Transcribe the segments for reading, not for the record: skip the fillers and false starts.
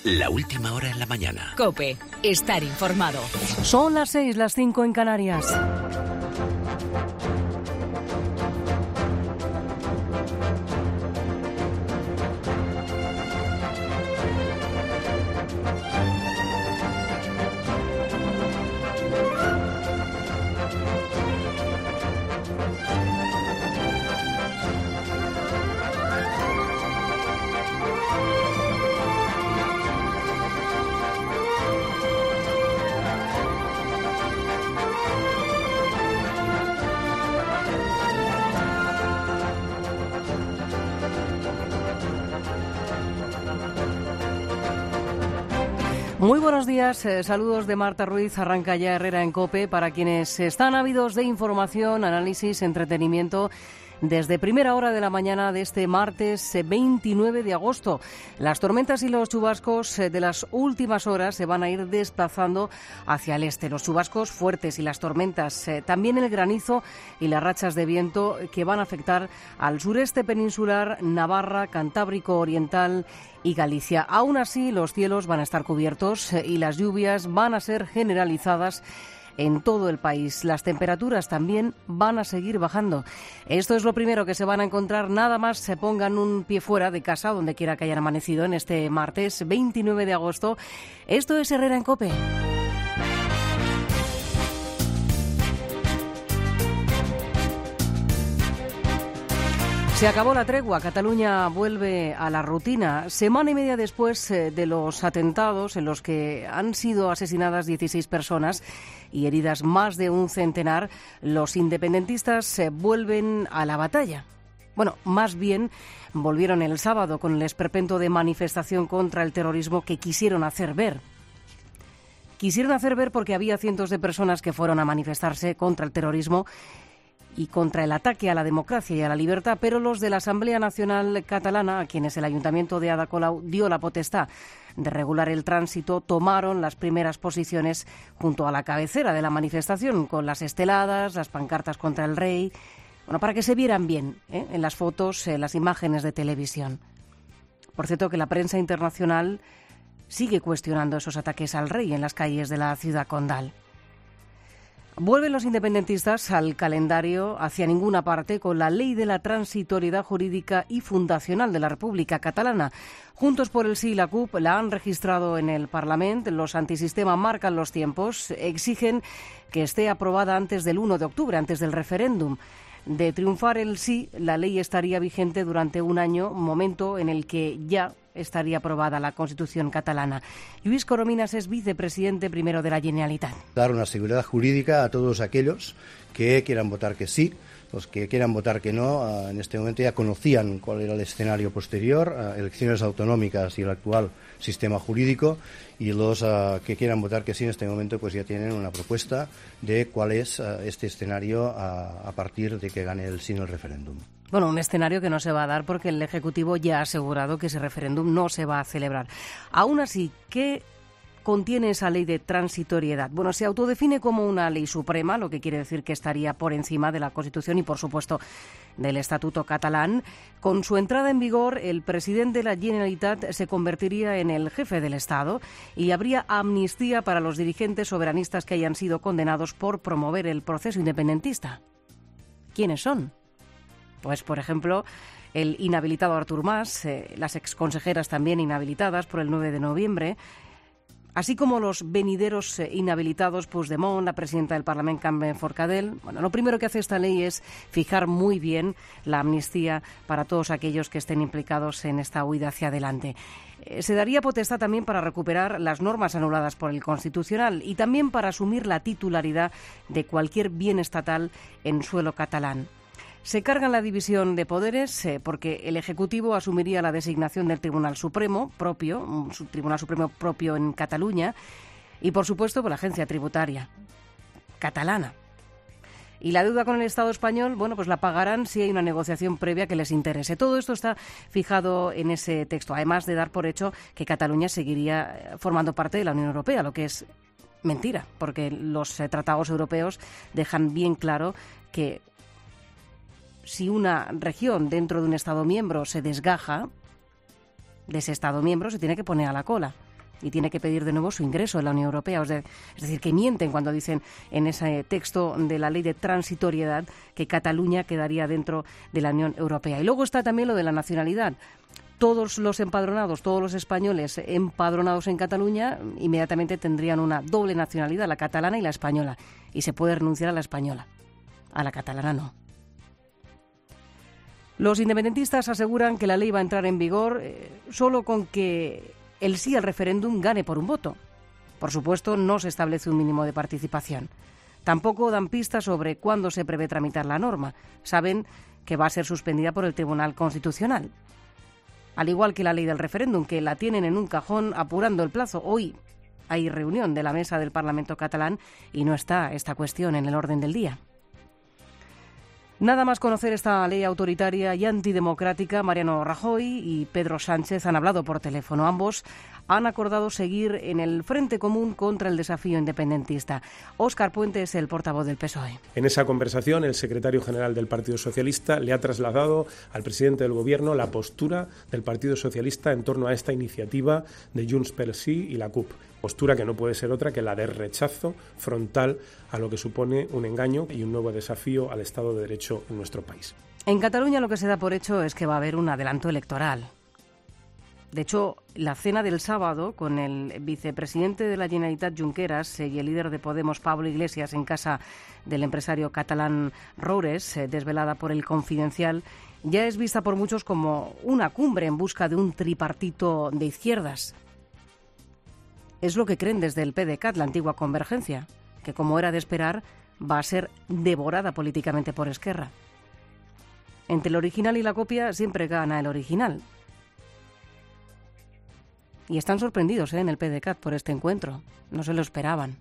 La última hora en la mañana. COPE. Estar informado. Son las 6, las 5 en Canarias. Muy buenos días, saludos de Marta Ruiz, arranca ya Herrera en COPE para quienes están ávidos de información, análisis, entretenimiento. Desde primera hora de la mañana de este martes 29 de agosto, las tormentas y los chubascos de las últimas horas se van a ir desplazando hacia el este. Los chubascos fuertes y las tormentas, también el granizo y las rachas de viento que van a afectar al sureste peninsular, Navarra, Cantábrico Oriental y Galicia. Aún así, los cielos van a estar cubiertos y las lluvias van a ser generalizadas en todo el país. Las temperaturas también van a seguir bajando. Esto es lo primero que se van a encontrar nada más se pongan un pie fuera de casa, donde quiera que hayan amanecido en este martes 29 de agosto. Esto es Herrera en COPE. Se acabó la tregua, Cataluña vuelve a la rutina. Semana y media después de los atentados en los que han sido asesinadas 16 personas y heridas más de un centenar, los independentistas vuelven a la batalla. Bueno, más bien volvieron el sábado con el esperpento de manifestación contra el terrorismo que quisieron hacer ver. Quisieron hacer ver porque había cientos de personas que fueron a manifestarse contra el terrorismo y contra el ataque a la democracia y a la libertad, pero los de la Asamblea Nacional Catalana, a quienes el Ayuntamiento de Ada Colau dio la potestad de regular el tránsito, tomaron las primeras posiciones junto a la cabecera de la manifestación, con las esteladas, las pancartas contra el rey, bueno, para que se vieran bien en las fotos, las imágenes de televisión. Por cierto, que la prensa internacional sigue cuestionando esos ataques al rey en las calles de la ciudad condal. Vuelven los independentistas al calendario hacia ninguna parte con la ley de la transitoriedad jurídica y fundacional de la República Catalana. Juntos por el Sí y la CUP la han registrado en el Parlamento. Los antisistema marcan los tiempos, exigen que esté aprobada antes del 1 de octubre, antes del referéndum. De triunfar el sí, la ley estaría vigente durante un año, momento en el que ya estaría aprobada la Constitución catalana. Lluís Corominas es vicepresidente primero de la Generalitat. Dar una seguridad jurídica a todos aquellos que quieran votar que sí. Los que quieran votar que no, en este momento ya conocían cuál era el escenario posterior, elecciones autonómicas y el actual sistema jurídico, y los que quieran votar que sí en este momento pues ya tienen una propuesta de cuál es este escenario a partir de que gane el sí en el referéndum. Bueno, un escenario que no se va a dar porque el Ejecutivo ya ha asegurado que ese referéndum no se va a celebrar. Aún así, ¿qué contiene esa ley de transitoriedad? Bueno, se autodefine como una ley suprema, lo que quiere decir que estaría por encima de la Constitución y, por supuesto, del Estatuto catalán. Con su entrada en vigor, el presidente de la Generalitat se convertiría en el jefe del Estado y habría amnistía para los dirigentes soberanistas que hayan sido condenados por promover el proceso independentista. ¿Quiénes son? Pues, por ejemplo, el inhabilitado Artur Mas, las exconsejeras también inhabilitadas por el 9 de noviembre, así como los venideros inhabilitados Puigdemont, la presidenta del Parlamento, Carme Forcadell. Bueno, lo primero que hace esta ley es fijar muy bien la amnistía para todos aquellos que estén implicados en esta huida hacia adelante. Se daría potestad también para recuperar las normas anuladas por el Constitucional y también para asumir la titularidad de cualquier bien estatal en suelo catalán. Se cargan la división de poderes porque el Ejecutivo asumiría la designación del Tribunal Supremo propio, un Tribunal Supremo propio en Cataluña, y por supuesto por la agencia tributaria catalana. Y la deuda con el Estado español, bueno, pues la pagarán si hay una negociación previa que les interese. Todo esto está fijado en ese texto, además de dar por hecho que Cataluña seguiría formando parte de la Unión Europea, lo que es mentira, porque los tratados europeos dejan bien claro que si una región dentro de un Estado miembro se desgaja de ese Estado miembro, se tiene que poner a la cola. y tiene que pedir de nuevo su ingreso en la Unión Europea. Es decir, que mienten cuando dicen en ese texto de la ley de transitoriedad que Cataluña quedaría dentro de la Unión Europea. Y luego está también lo de la nacionalidad. Todos los empadronados, todos los españoles empadronados en Cataluña, inmediatamente tendrían una doble nacionalidad, la catalana y la española. Y se puede renunciar a la española. A la catalana no. Los independentistas aseguran que la ley va a entrar en vigor solo con que el sí al referéndum gane por un voto. Por supuesto, no se establece un mínimo de participación. Tampoco dan pistas sobre cuándo se prevé tramitar la norma. Saben que va a ser suspendida por el Tribunal Constitucional. Al igual que la ley del referéndum, que la tienen en un cajón apurando el plazo. Hoy hay reunión de la mesa del Parlamento catalán y no está esta cuestión en el orden del día. Nada más conocer esta ley autoritaria y antidemocrática, Mariano Rajoy y Pedro Sánchez han hablado por teléfono. Ambos han acordado seguir en el frente común contra el desafío independentista. Óscar Puente es el portavoz del PSOE. En esa conversación, el secretario general del Partido Socialista le ha trasladado al presidente del Gobierno la postura del Partido Socialista en torno a esta iniciativa de Junts pel Sí y la CUP. Postura que no puede ser otra que la de rechazo frontal a lo que supone un engaño y un nuevo desafío al Estado de Derecho en nuestro país. En Cataluña lo que se da por hecho es que va a haber un adelanto electoral. De hecho, la cena del sábado con el vicepresidente de la Generalitat, Junqueras, y el líder de Podemos, Pablo Iglesias, en casa del empresario catalán Roures, desvelada por El Confidencial, ya es vista por muchos como una cumbre en busca de un tripartito de izquierdas. Es lo que creen desde el PDeCAT, la antigua Convergencia, que, como era de esperar, va a ser devorada políticamente por Esquerra. Entre el original y la copia siempre gana el original. Y están sorprendidos en el PDeCAT por este encuentro. No se lo esperaban.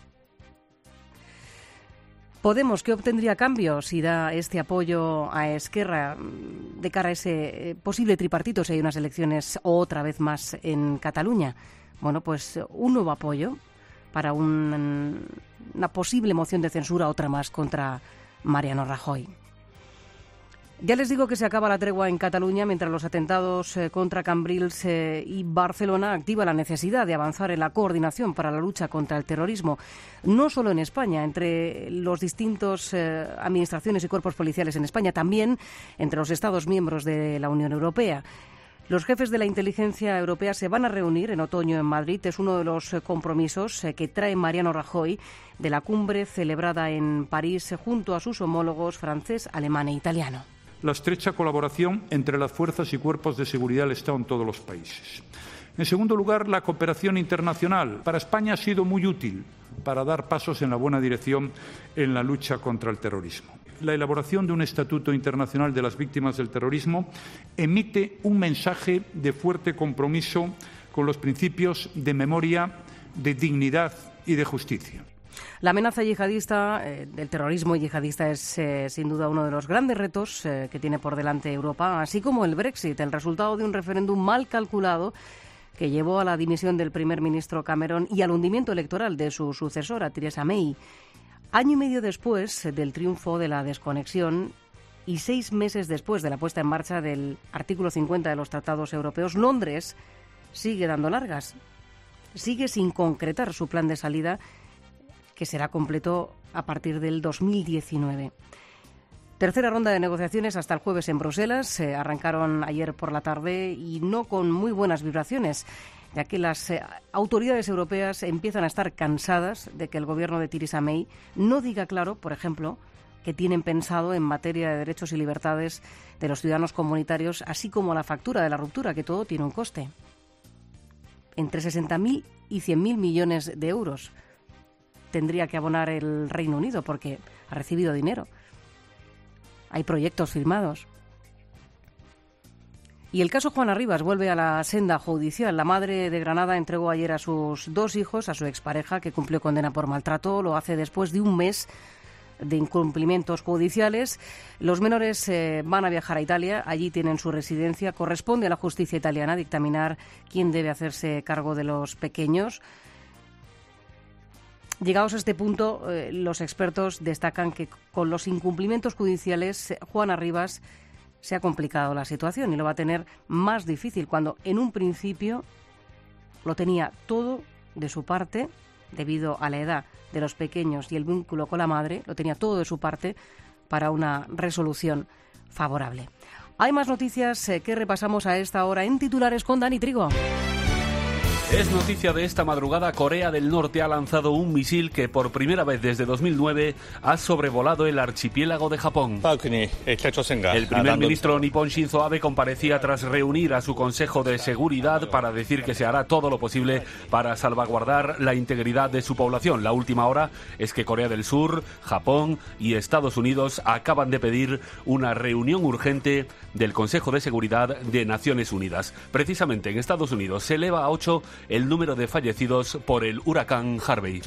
Podemos, ¿qué obtendría a cambio si da este apoyo a Esquerra de cara a ese posible tripartito si hay unas elecciones otra vez más en Cataluña? Bueno, pues un nuevo apoyo para una posible moción de censura, otra más contra Mariano Rajoy. Ya les digo que se acaba la tregua en Cataluña mientras los atentados contra Cambrils y Barcelona activa la necesidad de avanzar en la coordinación para la lucha contra el terrorismo, no solo en España, entre los distintos administraciones y cuerpos policiales en España, también entre los Estados miembros de la Unión Europea. Los jefes de la inteligencia europea se van a reunir en otoño en Madrid. Es uno de los compromisos que trae Mariano Rajoy de la cumbre celebrada en París junto a sus homólogos francés, alemán e italiano. La estrecha colaboración entre las fuerzas y cuerpos de seguridad del Estado en todos los países. En segundo lugar, la cooperación internacional. Para España ha sido muy útil para dar pasos en la buena dirección en la lucha contra el terrorismo. La elaboración de un Estatuto Internacional de las Víctimas del Terrorismo emite un mensaje de fuerte compromiso con los principios de memoria, de dignidad y de justicia. La amenaza yihadista, del terrorismo yihadista, es sin duda uno de los grandes retos que tiene por delante Europa, así como el Brexit, el resultado de un referéndum mal calculado que llevó a la dimisión del primer ministro Cameron y al hundimiento electoral de su sucesora, Theresa May. Año y medio después del triunfo de la desconexión y 6 meses después de la puesta en marcha del artículo 50 de los tratados europeos, Londres sigue dando largas, sigue sin concretar su plan de salida, que será completo a partir del 2019. Tercera ronda de negociaciones hasta el jueves en Bruselas. Arrancaron ayer por la tarde y no con muy buenas vibraciones, ya que las autoridades europeas empiezan a estar cansadas de que el gobierno de Theresa May no diga claro, por ejemplo, que tienen pensado en materia de derechos y libertades de los ciudadanos comunitarios, así como la factura de la ruptura, que todo tiene un coste. Entre 60.000 y 100.000 millones de euros tendría que abonar el Reino Unido porque ha recibido dinero. Hay proyectos firmados. Y el caso Juana Rivas vuelve a la senda judicial. La madre de Granada entregó ayer a sus 2 hijos a su expareja, que cumplió condena por maltrato. Lo hace después de un mes de incumplimientos judiciales. Los menores van a viajar a Italia. Allí tienen su residencia. Corresponde a la justicia italiana dictaminar quién debe hacerse cargo de los pequeños. Llegados a este punto, los expertos destacan que con los incumplimientos judiciales, Juana Rivas se ha complicado la situación y lo va a tener más difícil cuando en un principio lo tenía todo de su parte, debido a la edad de los pequeños y el vínculo con la madre, lo tenía todo de su parte para una resolución favorable. Hay más noticias que repasamos a esta hora en titulares con Dani Trigo. Es noticia de esta madrugada, Corea del Norte ha lanzado un misil que por primera vez desde 2009 ha sobrevolado el archipiélago de Japón. El primer ministro nipón Shinzo Abe comparecía tras reunir a su Consejo de Seguridad para decir que se hará todo lo posible para salvaguardar la integridad de su población. La última hora es que Corea del Sur, Japón y Estados Unidos acaban de pedir una reunión urgente del Consejo de Seguridad de Naciones Unidas. Precisamente en Estados Unidos se eleva a 8 el número de fallecidos por el huracán Harvey.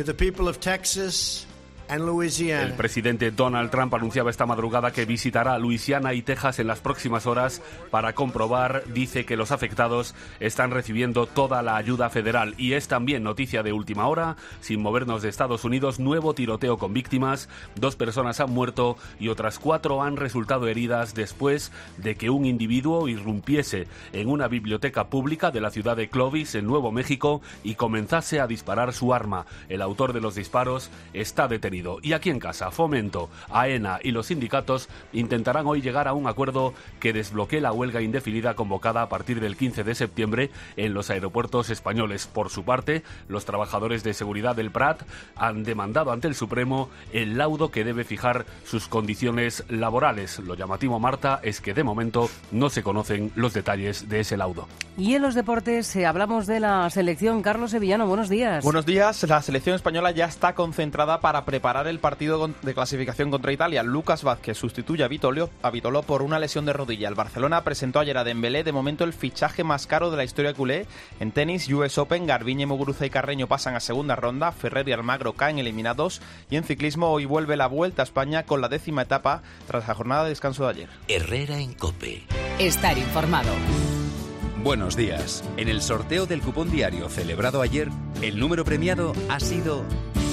El presidente Donald Trump anunciaba esta madrugada que visitará Luisiana y Texas en las próximas horas para comprobar, dice, que los afectados están recibiendo toda la ayuda federal. Y es también noticia de última hora, sin movernos de Estados Unidos, nuevo tiroteo con víctimas. 2 personas han muerto y otras 4 han resultado heridas después de que un individuo irrumpiese en una biblioteca pública de la ciudad de Clovis, en Nuevo México, y comenzase a disparar su arma. El autor de los disparos está detenido. Y aquí en casa, Fomento, AENA y los sindicatos intentarán hoy llegar a un acuerdo que desbloquee la huelga indefinida convocada a partir del 15 de septiembre en los aeropuertos españoles. Por su parte, los trabajadores de seguridad del Prat han demandado ante el Supremo el laudo que debe fijar sus condiciones laborales. Lo llamativo, Marta, es que de momento no se conocen los detalles de ese laudo. Y en los deportes hablamos de la selección. Carlos Sevillano, buenos días. Buenos días. La selección española ya está concentrada para preparar el partido de clasificación contra Italia. Lucas Vázquez sustituye a Vitolo por una lesión de rodilla. El Barcelona presentó ayer a Dembélé, de momento el fichaje más caro de la historia culé. En tenis, US Open, Garbiñe, Muguruza y Carreño pasan a segunda ronda, Ferrer y Almagro caen eliminados, y en ciclismo hoy vuelve la Vuelta a España con la 10ª etapa tras la jornada de descanso de ayer. Herrera en COPE. Estar informado. Buenos días. En el sorteo del cupón diario celebrado ayer, el número premiado ha sido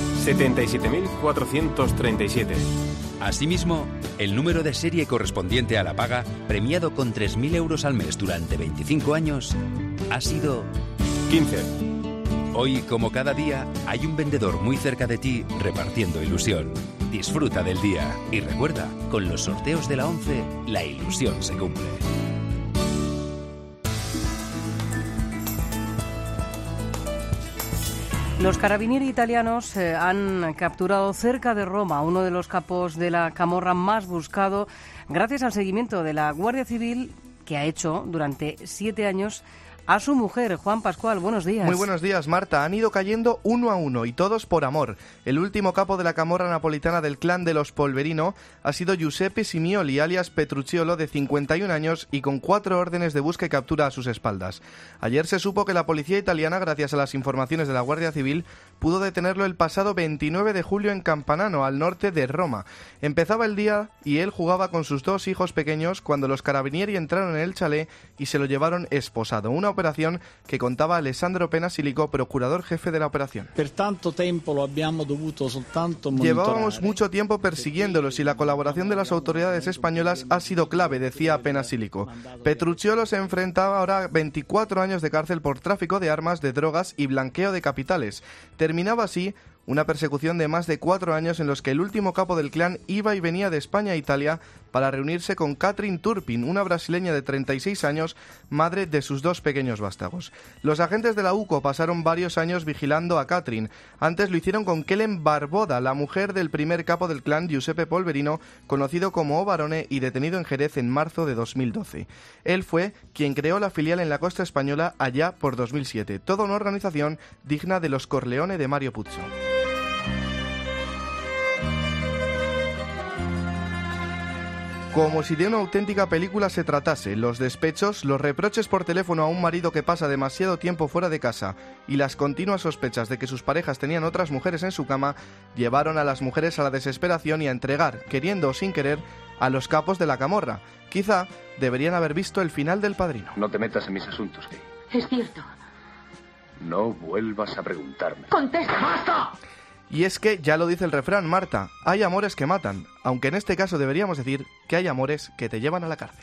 77.437. Asimismo, el número de serie correspondiente a la paga, premiado con 3.000 euros al mes durante 25 años, ha sido 15. Hoy, como cada día, hay un vendedor muy cerca de ti repartiendo ilusión. Disfruta del día y recuerda, con los sorteos de la 11, la ilusión se cumple. Los carabinieri italianos han capturado cerca de Roma uno de los capos de la camorra más buscado gracias al seguimiento de la Guardia Civil que ha hecho durante 7 años a su mujer. Juan Pascual, buenos días. Muy buenos días, Marta. Han ido cayendo uno a uno y todos por amor. El último capo de la camorra napolitana del clan de los Polverino ha sido Giuseppe Simioli, alias Petrucciolo, de 51 años y con 4 órdenes de busca y captura a sus espaldas. Ayer se supo que la policía italiana, gracias a las informaciones de la Guardia Civil, pudo detenerlo el pasado 29 de julio en Campanano, al norte de Roma. Empezaba el día y él jugaba con sus 2 hijos pequeños cuando los carabinieri entraron en el chalet y se lo llevaron esposado. Una operación que contaba Alessandro Penasilico, procurador jefe de la operación. Llevábamos mucho tiempo persiguiéndolos y la colaboración de las autoridades españolas ha sido clave, decía Penasilico. Petrucciolo se enfrentaba ahora a 24 años de cárcel por tráfico de armas, de drogas y blanqueo de capitales. Terminaba así una persecución de más de 4 años en los que el último capo del clan iba y venía de España a Italia para reunirse con Catherine Turpin, una brasileña de 36 años, madre de sus 2 pequeños vástagos. Los agentes de la UCO pasaron varios años vigilando a Catherine. Antes lo hicieron con Kellen Barboda, la mujer del primer capo del clan, Giuseppe Polverino, conocido como O Barone y detenido en Jerez en marzo de 2012. Él fue quien creó la filial en la costa española allá por 2007. Toda una organización digna de los Corleone de Mario Puzo. Como si de una auténtica película se tratase, los despechos, los reproches por teléfono a un marido que pasa demasiado tiempo fuera de casa y las continuas sospechas de que sus parejas tenían otras mujeres en su cama llevaron a las mujeres a la desesperación y a entregar, queriendo o sin querer, a los capos de la camorra. Quizá deberían haber visto el final del Padrino. No te metas en mis asuntos, Kay. Es cierto. No vuelvas a preguntarme. ¡Contesta! ¡Basta! Y es que, ya lo dice el refrán, Marta, hay amores que matan, aunque en este caso deberíamos decir que hay amores que te llevan a la cárcel.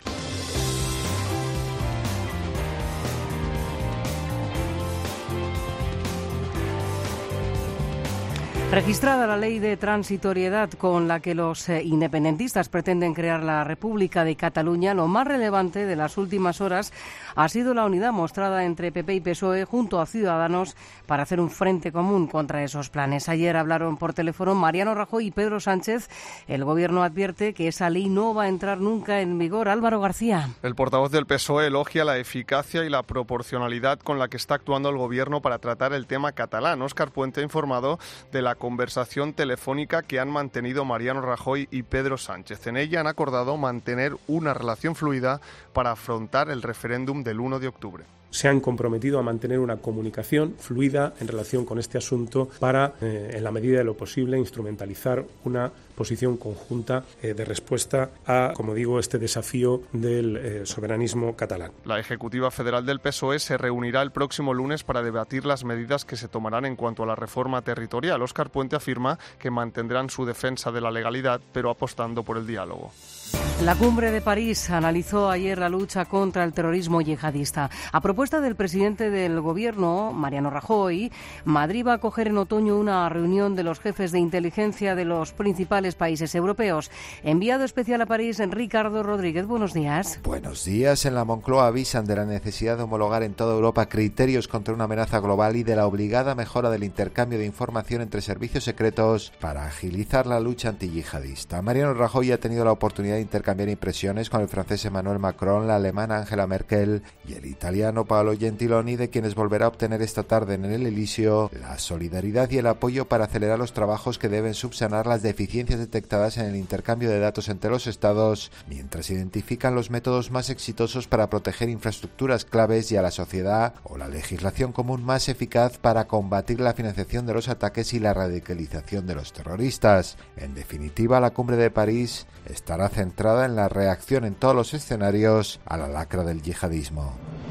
Registrada la ley de transitoriedad con la que los independentistas pretenden crear la República de Cataluña, lo más relevante de las últimas horas ha sido la unidad mostrada entre PP y PSOE junto a Ciudadanos para hacer un frente común contra esos planes. Ayer hablaron por teléfono Mariano Rajoy y Pedro Sánchez. El Gobierno advierte que esa ley no va a entrar nunca en vigor. Álvaro García. El portavoz del PSOE elogia la eficacia y la proporcionalidad con la que está actuando el Gobierno para tratar el tema catalán. Óscar Puente ha informado de la conversación telefónica que han mantenido Mariano Rajoy y Pedro Sánchez. En ella han acordado mantener una relación fluida para afrontar el referéndum del 1 de octubre. Se han comprometido a mantener una comunicación fluida en relación con este asunto para, en la medida de lo posible, instrumentalizar una posición conjunta de respuesta a, como digo, este desafío del soberanismo catalán. La Ejecutiva Federal del PSOE se reunirá el próximo lunes para debatir las medidas que se tomarán en cuanto a la reforma territorial. Óscar Puente afirma que mantendrán su defensa de la legalidad, pero apostando por el diálogo. La Cumbre de París analizó ayer la lucha contra el terrorismo yihadista. A propuesta del presidente del Gobierno, Mariano Rajoy, Madrid va a acoger en otoño una reunión de los jefes de inteligencia de los principales países europeos. Enviado especial a París, Ricardo Rodríguez, buenos días. Buenos días. En la Moncloa avisan de la necesidad de homologar en toda Europa criterios contra una amenaza global y de la obligada mejora del intercambio de información entre servicios secretos para agilizar la lucha antiyihadista. Mariano Rajoy ha tenido la oportunidad de intercambiar impresiones con el francés Emmanuel Macron, la alemana Angela Merkel y el italiano Paolo Gentiloni, de quienes volverá a obtener esta tarde en el Elíseo la solidaridad y el apoyo para acelerar los trabajos que deben subsanar las deficiencias detectadas en el intercambio de datos entre los Estados, mientras identifican los métodos más exitosos para proteger infraestructuras claves y a la sociedad, o la legislación común más eficaz para combatir la financiación de los ataques y la radicalización de los terroristas. En definitiva, la Cumbre de París estará centrada en la reacción en todos los escenarios a la lacra del yihadismo.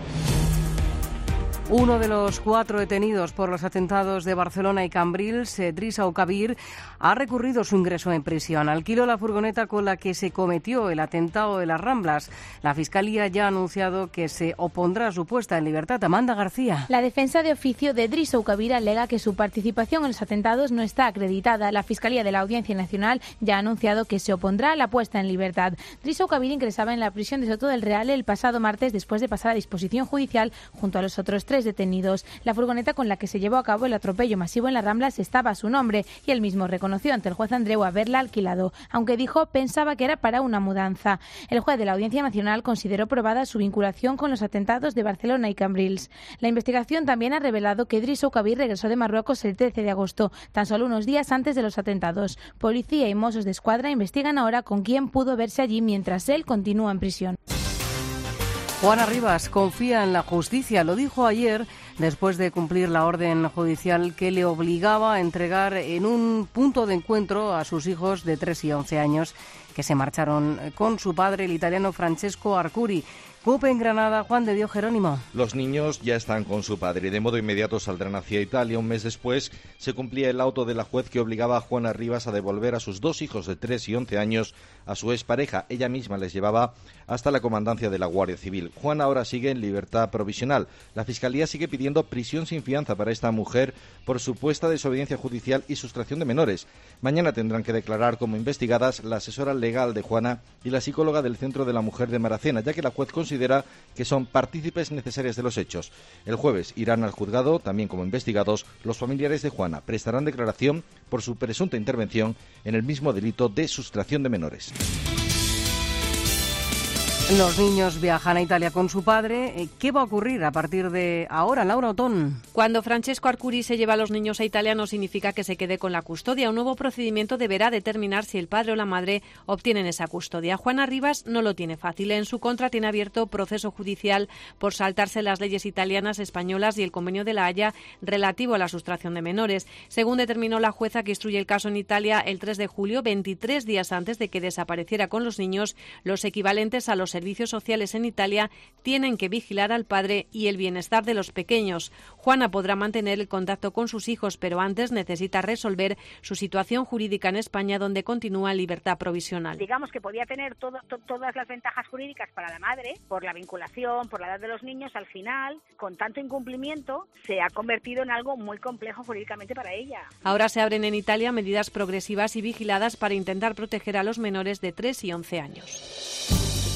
Uno de los 4 detenidos por los atentados de Barcelona y Cambrils, Drissa Oukabir, ha recurrido su ingreso en prisión. Alquiló la furgoneta con la que se cometió el atentado de las Ramblas. La Fiscalía ya ha anunciado que se opondrá a su puesta en libertad. Amanda García. La defensa de oficio de Drissa Oukabir alega que su participación en los atentados no está acreditada. La Fiscalía de la Audiencia Nacional ya ha anunciado que se opondrá a la puesta en libertad. Drissa Oukabir ingresaba en la prisión de Soto del Real el pasado martes después de pasar a disposición judicial junto a los otros 3 detenidos. La furgoneta con la que se llevó a cabo el atropello masivo en las Ramblas estaba a su nombre y él mismo reconoció ante el juez Andreu haberla alquilado, aunque dijo pensaba que era para una mudanza. El juez de la Audiencia Nacional consideró probada su vinculación con los atentados de Barcelona y Cambrils. La investigación también ha revelado que Drissa Oukabir regresó de Marruecos el 13 de agosto, tan solo unos días antes de los atentados. Policía y Mossos de Escuadra investigan ahora con quién pudo verse allí mientras él continúa en prisión. Juana Rivas confía en la justicia. Lo dijo ayer después de cumplir la orden judicial que le obligaba a entregar en un punto de encuentro a sus hijos de 3 y 11 años que se marcharon con su padre, el italiano Francesco Arcuri. CUP en Granada, Juan de Dios Jerónimo. Los niños ya están con su padre y de modo inmediato saldrán hacia Italia. Un mes después se cumplía el auto de la juez que obligaba a Juana Rivas a devolver a sus 2 hijos de 3 y 11 años a su expareja. Ella misma les llevaba hasta la comandancia de la Guardia Civil. Juana ahora sigue en libertad provisional. La Fiscalía sigue pidiendo prisión sin fianza para esta mujer por supuesta desobediencia judicial y sustracción de menores. Mañana tendrán que declarar como investigadas la asesora legal de Juana y la psicóloga del Centro de la Mujer de Maracena, ya que la juez considera que son partícipes necesarias de los hechos. El jueves irán al juzgado, también como investigados, los familiares de Juana. Prestarán declaración por su presunta intervención en el mismo delito de sustracción de menores. Los niños viajan a Italia con su padre. ¿Qué va a ocurrir a partir de ahora, Laura Otón? Cuando Francesco Arcuri se lleva a los niños a Italia no significa que se quede con la custodia. Un nuevo procedimiento deberá determinar si el padre o la madre obtienen esa custodia. Juana Rivas no lo tiene fácil. En su contra tiene abierto proceso judicial por saltarse las leyes italianas, españolas y el Convenio de la Haya relativo a la sustracción de menores. Según determinó la jueza que instruye el caso en Italia el 3 de julio, 23 días antes de que desapareciera con los niños, los equivalentes a los servicios sociales en Italia tienen que vigilar al padre y el bienestar de los pequeños. Juana podrá mantener el contacto con sus hijos, pero antes necesita resolver su situación jurídica en España, donde continúa en libertad provisional. Digamos que podía tener todas las ventajas jurídicas para la madre, por la vinculación, por la edad de los niños. Al final, con tanto incumplimiento, se ha convertido en algo muy complejo jurídicamente para ella. Ahora se abren en Italia medidas progresivas y vigiladas para intentar proteger a los menores de 3 y 11 años.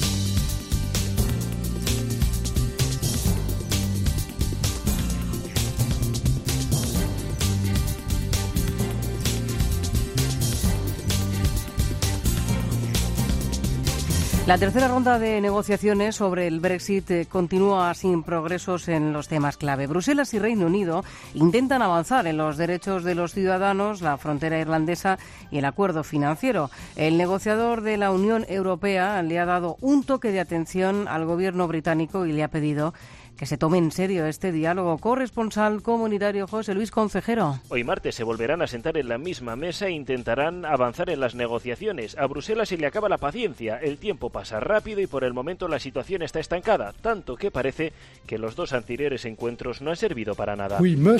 La tercera ronda de negociaciones sobre el Brexit continúa sin progresos en los temas clave. Bruselas y Reino Unido intentan avanzar en los derechos de los ciudadanos, la frontera irlandesa y el acuerdo financiero. El negociador de la Unión Europea le ha dado un toque de atención al gobierno británico y le ha pedido que se tome en serio este diálogo. Corresponsal comunitario José Luis Concejero. Hoy martes se volverán a sentar en la misma mesa e intentarán avanzar en las negociaciones. A Bruselas se le acaba la paciencia, el tiempo pasa rápido y por el momento la situación está estancada, tanto que parece que los dos anteriores encuentros no han servido para nada.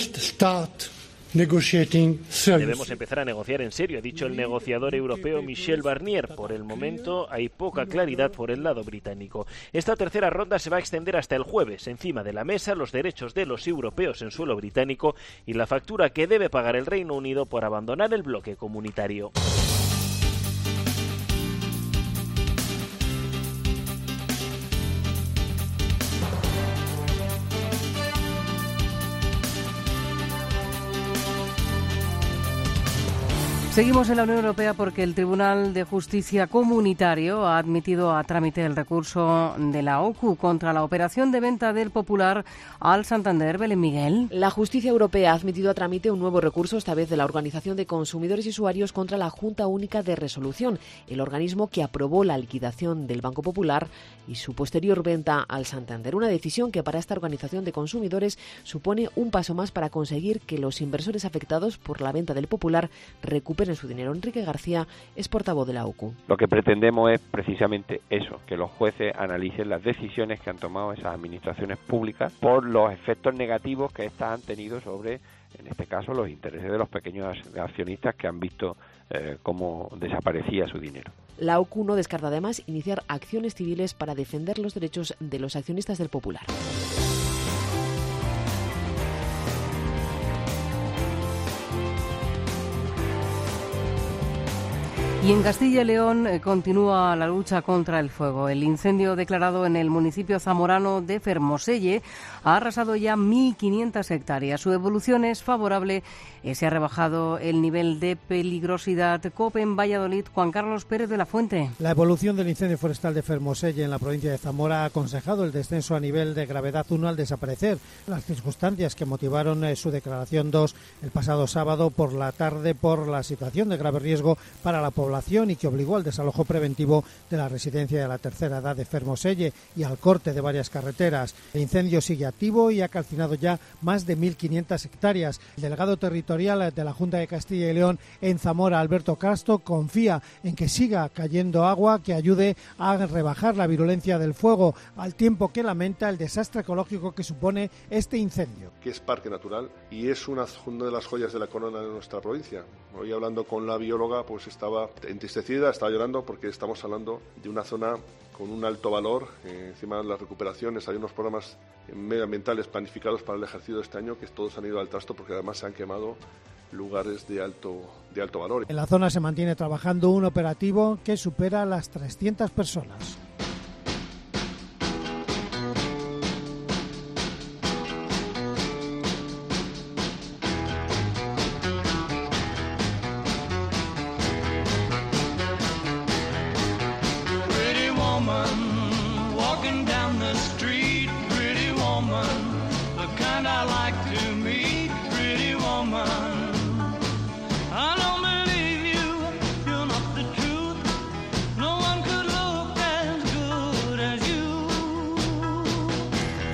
Debemos empezar a negociar en serio, ha dicho el negociador europeo Michel Barnier. Por el momento hay poca claridad por el lado británico. Esta tercera ronda se va a extender hasta el jueves. Encima de la mesa, los derechos de los europeos en suelo británico y la factura que debe pagar el Reino Unido por abandonar el bloque comunitario. Seguimos en la Unión Europea porque el Tribunal de Justicia Comunitario ha admitido a trámite el recurso de la OCU contra la operación de venta del Popular al Santander. Belén Miguel. La Justicia Europea ha admitido a trámite un nuevo recurso, esta vez de la Organización de Consumidores y Usuarios, contra la Junta Única de Resolución, el organismo que aprobó la liquidación del Banco Popular y su posterior venta al Santander. Una decisión que para esta organización de consumidores supone un paso más para conseguir que los inversores afectados por la venta del Popular recuperen su dinero. Enrique García es portavoz de la OCU. Lo que pretendemos es precisamente eso, que los jueces analicen las decisiones que han tomado esas administraciones públicas por los efectos negativos que éstas han tenido sobre, en este caso, los intereses de los pequeños accionistas que han visto cómo desaparecía su dinero. La OCU no descarta además iniciar acciones civiles para defender los derechos de los accionistas del Popular. Y en Castilla y León continúa la lucha contra el fuego. El incendio declarado en el municipio zamorano de Fermoselle ha arrasado ya 1.500 hectáreas. Su evolución es favorable. Se ha rebajado el nivel de peligrosidad. COPE en Valladolid, Juan Carlos Pérez de la Fuente. La evolución del incendio forestal de Fermoselle en la provincia de Zamora ha aconsejado el descenso a nivel de gravedad 1 al desaparecer. Las circunstancias que motivaron su declaración 2 el pasado sábado por la tarde por la situación de grave riesgo para la población y que obligó al desalojo preventivo de la residencia de la tercera edad de Fermoselle y al corte de varias carreteras. El incendio sigue activo y ha calcinado ya más de 1.500 hectáreas. El delegado territorial de la Junta de Castilla y León en Zamora, Alberto Castro, confía en que siga cayendo agua que ayude a rebajar la virulencia del fuego, al tiempo que lamenta el desastre ecológico que supone este incendio. Que es parque natural y es una de las joyas de la corona de nuestra provincia. Hoy hablando con la bióloga, pues estaba entristecida, estaba llorando porque estamos hablando de una zona con un alto valor. Encima de las recuperaciones hay unos programas medioambientales planificados para el ejercicio de este año que todos han ido al trasto porque además se han quemado lugares de alto valor. En la zona se mantiene trabajando un operativo que supera las 300 personas.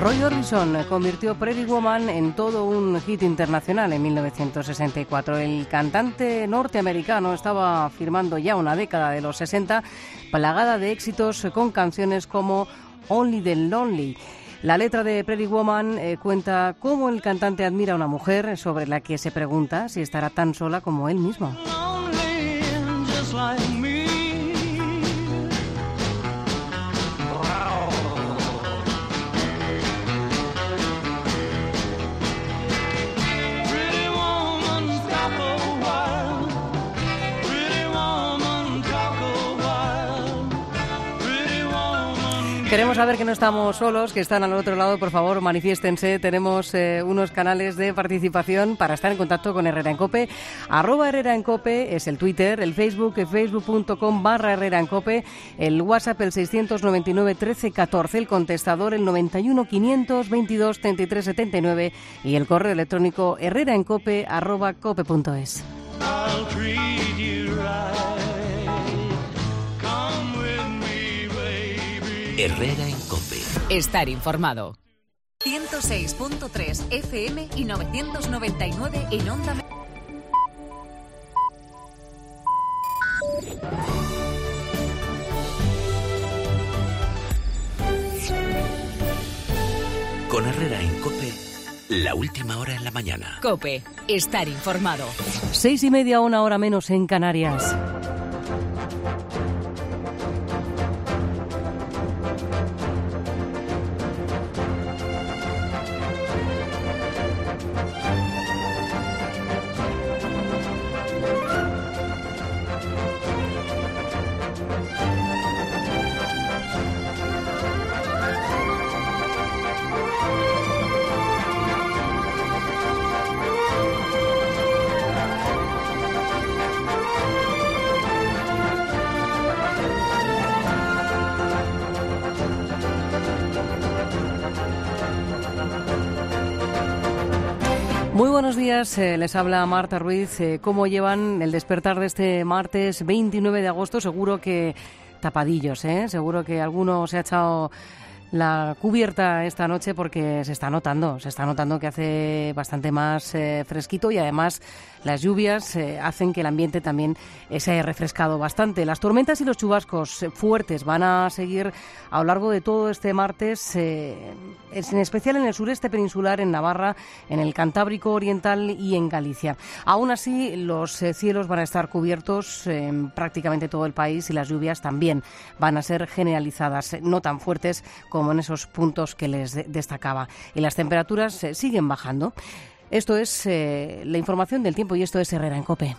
Roy Orbison convirtió Pretty Woman en todo un hit internacional en 1964. El cantante norteamericano estaba firmando ya una década de los 60 plagada de éxitos con canciones como Only the Lonely. La letra de Pretty Woman cuenta cómo el cantante admira a una mujer sobre la que se pregunta si estará tan sola como él mismo. Queremos saber que no estamos solos, que están al otro lado. Por favor, manifiéstense. Tenemos unos canales de participación para estar en contacto con Herrera en COPE. @Herrera en COPE es el Twitter, el Facebook, facebook.com/Herrera en COPE, el WhatsApp, el 699 13 14, el contestador, el 91 522 33 79 y el correo electrónico herreraencope@cope.es. Herrera en COPE. Estar informado. 106.3 FM y 999 en Onda. Con Herrera en COPE, la última hora en la mañana. COPE. Estar informado. 6:30, una hora menos en Canarias. Muy buenos días, les habla Marta Ruiz. ¿Cómo llevan el despertar de este martes 29 de agosto? Seguro que tapadillos, seguro que alguno se ha echado la cubierta esta noche porque se está notando que hace bastante más fresquito y además las lluvias hacen que el ambiente también se haya refrescado bastante. Las tormentas y los chubascos fuertes van a seguir a lo largo de todo este martes, en especial en el sureste peninsular, en Navarra, en el Cantábrico Oriental y en Galicia. Aún así, los cielos van a estar cubiertos en prácticamente todo el país y las lluvias también van a ser generalizadas, no tan fuertes como en esos puntos que les destacaba. Y las temperaturas siguen bajando. Esto es la información del tiempo y esto es Herrera en COPE.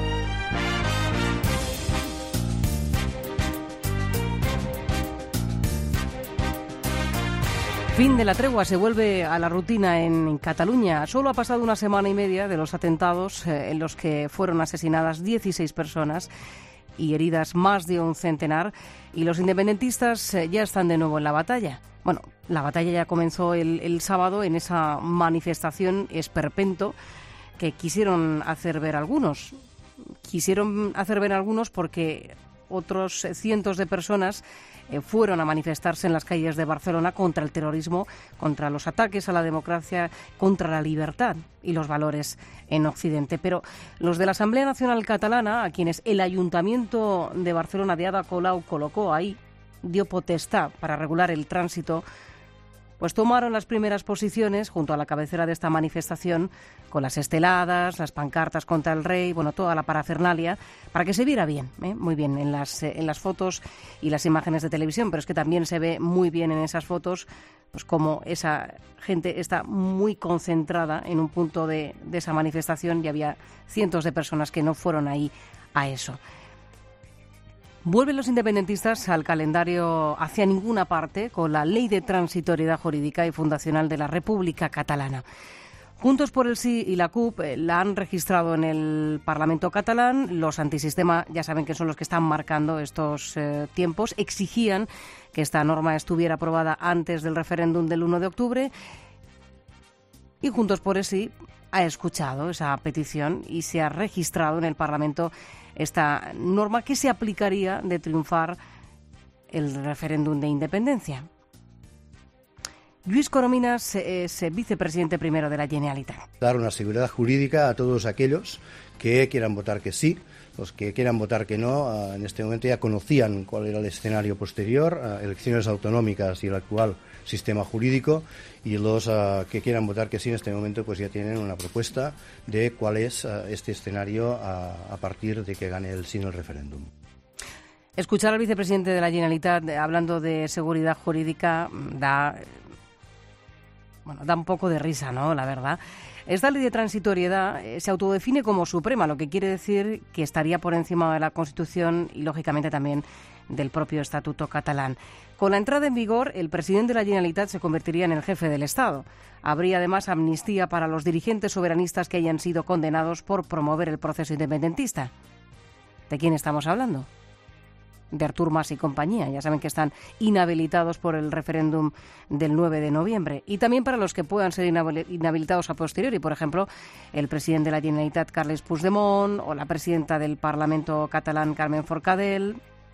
Fin de la tregua, se vuelve a la rutina en Cataluña. Solo ha pasado una semana y media de los atentados en los que fueron asesinadas 16 personas y heridas más de un centenar, y los independentistas ya están de nuevo en la batalla. Bueno, la batalla ya comenzó el sábado en esa manifestación esperpento que quisieron hacer ver algunos. Quisieron hacer ver algunos porque otros cientos de personas fueron a manifestarse en las calles de Barcelona contra el terrorismo, contra los ataques a la democracia, contra la libertad y los valores en Occidente. Pero los de la Asamblea Nacional Catalana, a quienes el Ayuntamiento de Barcelona de Ada Colau colocó ahí, dio potestad para regular el tránsito, pues tomaron las primeras posiciones junto a la cabecera de esta manifestación, con las esteladas, las pancartas contra el rey, bueno, toda la parafernalia, para que se viera bien, muy bien en las fotos y las imágenes de televisión, pero es que también se ve muy bien en esas fotos pues como esa gente está muy concentrada en un punto de esa manifestación y había cientos de personas que no fueron ahí a eso. Vuelven los independentistas al calendario hacia ninguna parte con la Ley de Transitoriedad Jurídica y Fundacional de la República Catalana. Juntos por el Sí y la CUP la han registrado en el Parlamento catalán. Los antisistema ya saben que son los que están marcando estos tiempos. Exigían que esta norma estuviera aprobada antes del referéndum del 1 de octubre. Y Juntos por el Sí ha escuchado esa petición y se ha registrado en el Parlamento esta norma que se aplicaría de triunfar el referéndum de independencia. Lluís Corominas es vicepresidente primero de la Generalitat. Dar una seguridad jurídica a todos aquellos que quieran votar que sí. Los que quieran votar que no, en este momento ya conocían cuál era el escenario posterior, elecciones autonómicas y el actual sistema jurídico, y los que quieran votar que sí en este momento pues ya tienen una propuesta de cuál es este escenario a partir de que gane el sí en el referéndum. Escuchar al vicepresidente de la Generalitat hablando de seguridad jurídica da un poco de risa, ¿no? La verdad. Esta ley de transitoriedad se autodefine como suprema, lo que quiere decir que estaría por encima de la Constitución y, lógicamente, también del propio Estatuto catalán. Con la entrada en vigor, el presidente de la Generalitat se convertiría en el jefe del Estado. Habría, además, amnistía para los dirigentes soberanistas que hayan sido condenados por promover el proceso independentista. ¿De quién estamos hablando? De Artur Mas y compañía. Ya saben que están inhabilitados por el referéndum del 9 de noviembre. Y también para los que puedan ser inhabilitados a posteriori. Por ejemplo, el presidente de la Generalitat, Carles Puigdemont, o la presidenta del Parlamento catalán, Carmen Forcadell.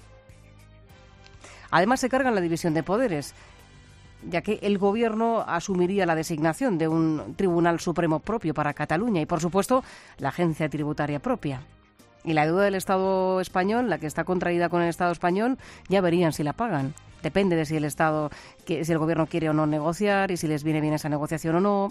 Además, se cargan la división de poderes, ya que el Gobierno asumiría la designación de un Tribunal Supremo propio para Cataluña y, por supuesto, la agencia tributaria propia. Y la deuda del Estado español, la que está contraída con el Estado español, ya verían si la pagan. Depende de si si el Gobierno quiere o no negociar y si les viene bien esa negociación o no.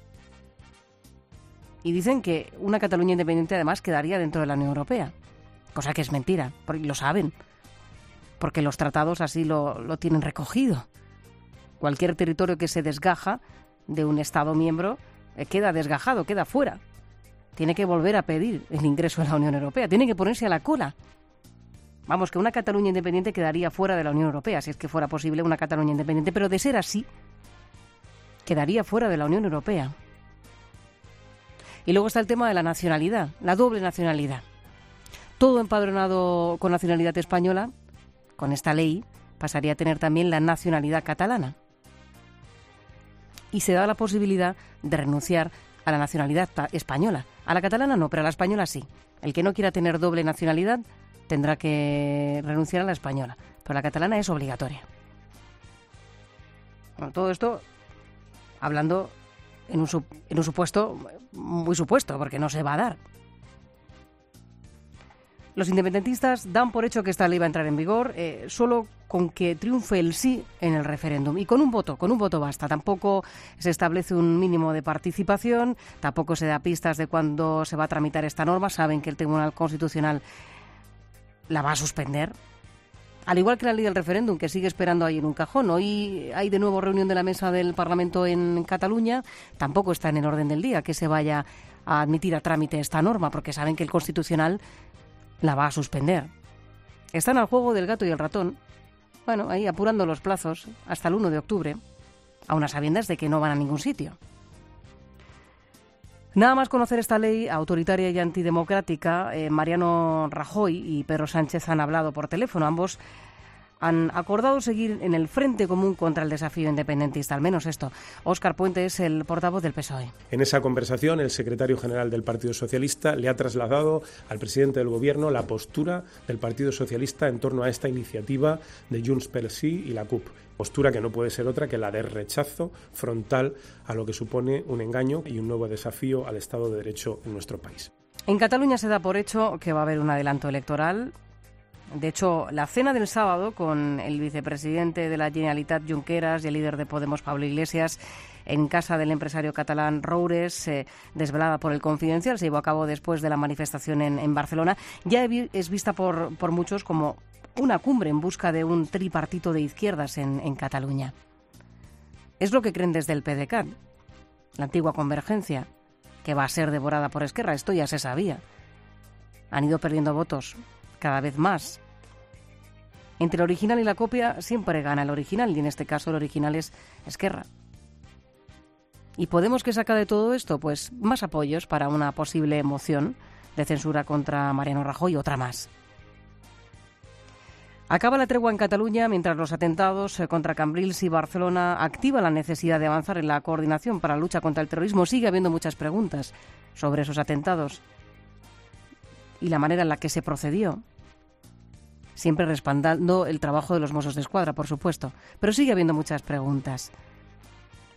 Y dicen que una Cataluña independiente además quedaría dentro de la Unión Europea, cosa que es mentira, porque lo saben, porque los tratados así lo tienen recogido. Cualquier territorio que se desgaja de un Estado miembro queda desgajado, queda fuera. Tiene que volver a pedir el ingreso en la Unión Europea, tiene que ponerse a la cola. Vamos, que una Cataluña independiente quedaría fuera de la Unión Europea, si es que fuera posible una Cataluña independiente, pero de ser así, quedaría fuera de la Unión Europea. Y luego está el tema de la nacionalidad, la doble nacionalidad. Todo empadronado con nacionalidad española, con esta ley, pasaría a tener también la nacionalidad catalana. Y se da la posibilidad de renunciar a la nacionalidad española. A la catalana no, pero a la española sí. El que no quiera tener doble nacionalidad tendrá que renunciar a la española, pero la catalana es obligatoria. Bueno, todo esto hablando en un supuesto muy supuesto, porque no se va a dar. Los independentistas dan por hecho que esta ley va a entrar en vigor solo con que triunfe el sí en el referéndum. Y con un voto basta. Tampoco se establece un mínimo de participación, tampoco se da pistas de cuándo se va a tramitar esta norma. Saben que el Tribunal Constitucional la va a suspender. Al igual que la ley del referéndum, que sigue esperando ahí en un cajón. Hoy hay de nuevo reunión de la mesa del Parlamento en Cataluña. Tampoco está en el orden del día que se vaya a admitir a trámite esta norma, porque saben que el Constitucional la va a suspender. Están al juego del gato y el ratón, bueno, ahí apurando los plazos hasta el 1 de octubre, a unas sabiendas de que no van a ningún sitio. Nada más conocer esta ley autoritaria y antidemocrática, Mariano Rajoy y Pedro Sánchez han hablado por teléfono. Ambos han acordado seguir en el frente común contra el desafío independentista, al menos esto. Óscar Puente es el portavoz del PSOE. En esa conversación, el secretario general del Partido Socialista le ha trasladado al presidente del Gobierno la postura del Partido Socialista en torno a esta iniciativa de Junts pel Sí y la CUP. Postura que no puede ser otra que la de rechazo frontal a lo que supone un engaño y un nuevo desafío al Estado de Derecho en nuestro país. En Cataluña se da por hecho que va a haber un adelanto electoral. De hecho, la cena del sábado con el vicepresidente de la Generalitat, Junqueras, y el líder de Podemos, Pablo Iglesias, en casa del empresario catalán Roures, desvelada por El Confidencial, se llevó a cabo después de la manifestación en Barcelona. Ya es vista por muchos como una cumbre en busca de un tripartito de izquierdas en Cataluña. Es lo que creen desde el PDeCAT, la antigua Convergencia, que va a ser devorada por Esquerra. Esto ya se sabía. Han ido perdiendo votos cada vez más. Entre el original y la copia siempre gana el original, y en este caso el original es Esquerra. ¿Y Podemos qué saca de todo esto? Pues más apoyos para una posible moción de censura contra Mariano Rajoy, otra más. Acaba la tregua en Cataluña mientras los atentados contra Cambrils y Barcelona activan la necesidad de avanzar en la coordinación para la lucha contra el terrorismo. Sigue habiendo muchas preguntas sobre esos atentados y la manera en la que se procedió, siempre respaldando el trabajo de los Mossos d'Esquadra, por supuesto, pero sigue habiendo muchas preguntas.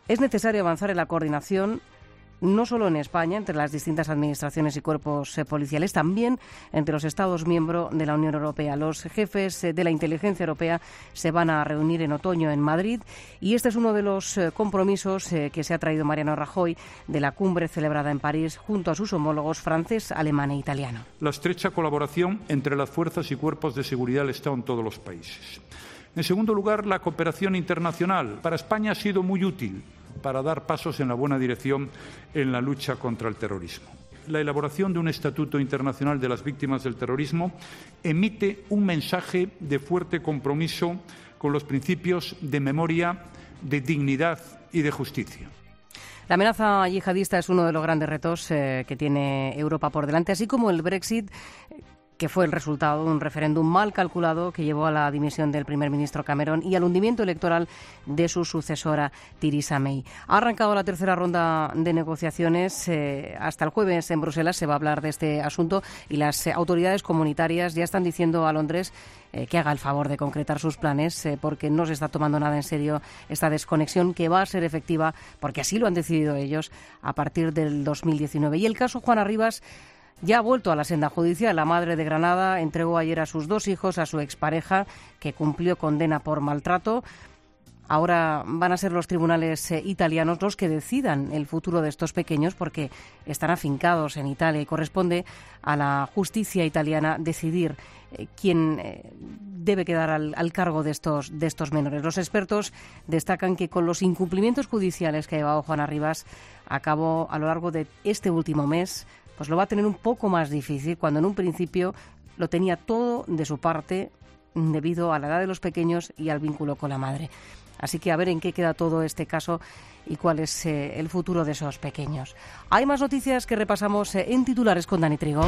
Es necesario avanzar en la coordinación no solo en España, entre las distintas administraciones y cuerpos policiales, también entre los Estados miembros de la Unión Europea. Los jefes de la inteligencia europea se van a reunir en otoño en Madrid y este es uno de los compromisos que se ha traído Mariano Rajoy de la cumbre celebrada en París junto a sus homólogos francés, alemán e italiano. La estrecha colaboración entre las fuerzas y cuerpos de seguridad del Estado en todos los países. En segundo lugar, la cooperación internacional. Para España ha sido muy útil para dar pasos en la buena dirección en la lucha contra el terrorismo. La elaboración de un Estatuto Internacional de las Víctimas del Terrorismo emite un mensaje de fuerte compromiso con los principios de memoria, de dignidad y de justicia. La amenaza yihadista es uno de los grandes retos que tiene Europa por delante, así como el Brexit, que fue el resultado de un referéndum mal calculado que llevó a la dimisión del primer ministro Cameron y al hundimiento electoral de su sucesora Theresa May. Ha arrancado la tercera ronda de negociaciones. Hasta el jueves en Bruselas se va a hablar de este asunto y las autoridades comunitarias ya están diciendo a Londres que haga el favor de concretar sus planes porque no se está tomando nada en serio esta desconexión que va a ser efectiva, porque así lo han decidido ellos, a partir del 2019. Y el caso Juana Rivas ya ha vuelto a la senda judicial. La madre de Granada entregó ayer a sus 2 hijos a su expareja, que cumplió condena por maltrato. Ahora van a ser los tribunales italianos los que decidan el futuro de estos pequeños, porque están afincados en Italia y corresponde a la justicia italiana decidir quién debe quedar al cargo de estos menores. Los expertos destacan que con los incumplimientos judiciales que ha llevado Juana Rivas a cabo a lo largo de este último mes, pues lo va a tener un poco más difícil, cuando en un principio lo tenía todo de su parte debido a la edad de los pequeños y al vínculo con la madre. Así que a ver en qué queda todo este caso y cuál es el futuro de esos pequeños. Hay más noticias que repasamos en titulares con Dani Trigo.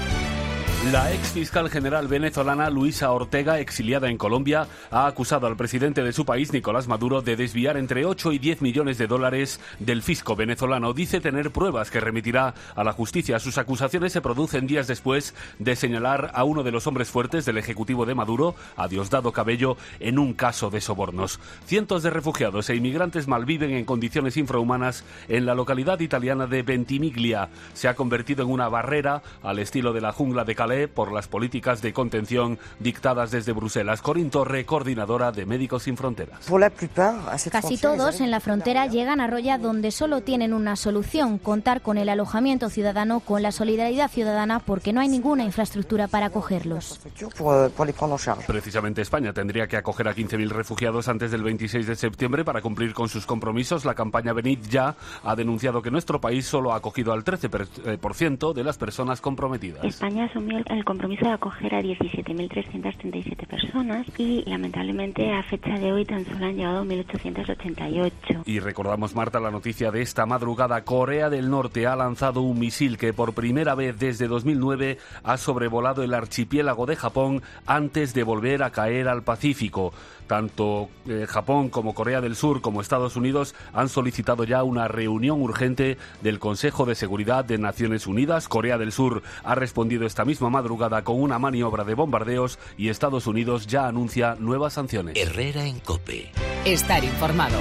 La ex fiscal general venezolana Luisa Ortega, exiliada en Colombia, ha acusado al presidente de su país, Nicolás Maduro, de desviar entre 8 y 10 millones de dólares del fisco venezolano. Dice tener pruebas que remitirá a la justicia. Sus acusaciones se producen días después de señalar a uno de los hombres fuertes del ejecutivo de Maduro, a Diosdado Cabello, en un caso de sobornos. Cientos de refugiados e inmigrantes malviven en condiciones infrahumanas en la localidad italiana de Ventimiglia. Se ha convertido en una barrera al estilo de la jungla de Calais por las políticas de contención dictadas desde Bruselas. Corín Torre, coordinadora de Médicos Sin Fronteras. Casi todos en la frontera llegan a Roya, donde solo tienen una solución: contar con el alojamiento ciudadano, con la solidaridad ciudadana, porque no hay ninguna infraestructura para acogerlos. Precisamente España tendría que acoger a 15.000 refugiados antes del 26 de septiembre para cumplir con sus compromisos. La campaña Venid Ya ha denunciado que nuestro país solo ha acogido al 13% de las personas comprometidas. España asumió el compromiso de acoger a 17.337 personas y lamentablemente a fecha de hoy tan solo han llegado 1.888. Y recordamos, Marta, la noticia de esta madrugada. Corea del Norte ha lanzado un misil que por primera vez desde 2009 ha sobrevolado el archipiélago de Japón antes de volver a caer al Pacífico. Tanto Japón como Corea del Sur como Estados Unidos han solicitado ya una reunión urgente del Consejo de Seguridad de Naciones Unidas. Corea del Sur ha respondido esta misma madrugada con una maniobra de bombardeos y Estados Unidos ya anuncia nuevas sanciones. Herrera en COPE. Estar informado.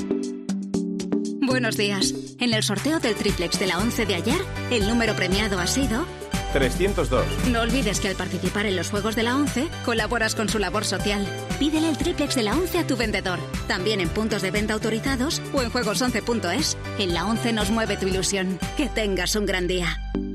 Buenos días. En el sorteo del triplex de la 11 de ayer, el número premiado ha sido 302. No olvides que al participar en los Juegos de la 11, colaboras con su labor social. Pídele el triplex de la 11 a tu vendedor. También en puntos de venta autorizados o en juegos11.es. En la 11 nos mueve tu ilusión. Que tengas un gran día.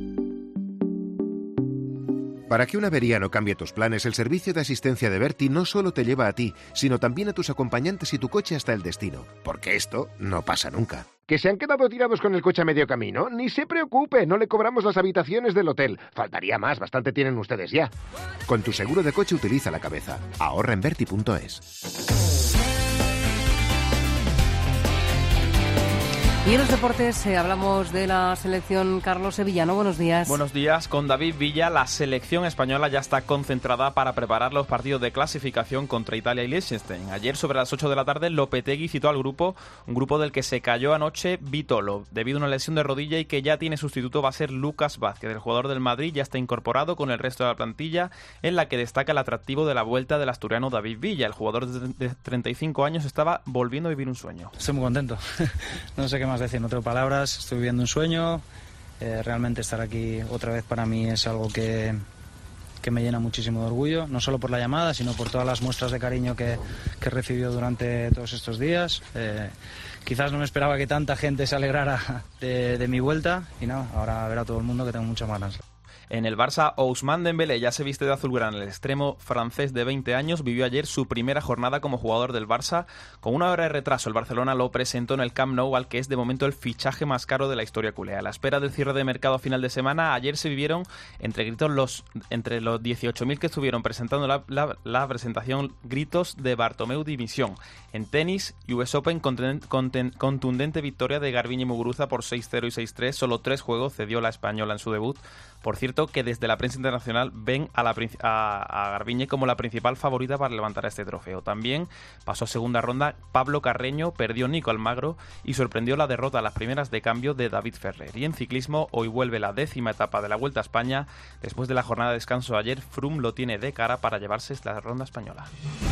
Para que una avería no cambie tus planes, el servicio de asistencia de Berti no solo te lleva a ti, sino también a tus acompañantes y tu coche hasta el destino. Porque esto no pasa nunca. ¿Que se han quedado tirados con el coche a medio camino? Ni se preocupe, no le cobramos las habitaciones del hotel. Faltaría más, bastante tienen ustedes ya. Con tu seguro de coche utiliza la cabeza. Ahorra en Berti.es. Y en los deportes hablamos de la selección. Carlos Sevillano, buenos días. Buenos días. Con David Villa, la selección española ya está concentrada para preparar los partidos de clasificación contra Italia y Liechtenstein. Ayer, sobre las 8 de la tarde, Lopetegui citó al grupo, un grupo del que se cayó anoche Vitolo, debido a una lesión de rodilla, y que ya tiene sustituto. Va a ser Lucas Vázquez. El jugador del Madrid ya está incorporado con el resto de la plantilla, en la que destaca el atractivo de la vuelta del asturiano David Villa. El jugador de 35 años estaba volviendo a vivir un sueño. Estoy muy contento. No sé qué más decir, no tengo palabras. Estoy viviendo un sueño. Realmente estar aquí otra vez para mí es algo que me llena muchísimo de orgullo, no solo por la llamada, sino por todas las muestras de cariño que he recibido durante todos estos días. Quizás no me esperaba que tanta gente se alegrara de mi vuelta, y no, ahora verá todo el mundo que tengo muchas ganas. En el Barça, Ousmane Dembélé ya se viste de azulgrana. El extremo francés de 20 años vivió ayer su primera jornada como jugador del Barça. Con una hora de retraso, el Barcelona lo presentó en el Camp Nou, al que es de momento el fichaje más caro de la historia culé. A la espera del cierre de mercado a final de semana, ayer se vivieron entre los 18.000 que estuvieron presentando la presentación, gritos de Bartomeu dimisión. En tenis, US Open, contundente victoria de Garbiñe Muguruza por 6-0 y 6-3. Solo 3 juegos cedió la española en su debut. Por cierto, que desde la prensa internacional ven a Garbiñe como la principal favorita para levantar este trofeo. También pasó a segunda ronda Pablo Carreño, perdió Nico Almagro y sorprendió la derrota a las primeras de cambio de David Ferrer. Y en ciclismo, hoy vuelve la 10ª etapa de la Vuelta a España. Después de la jornada de descanso ayer, Froome lo tiene de cara para llevarse la ronda española.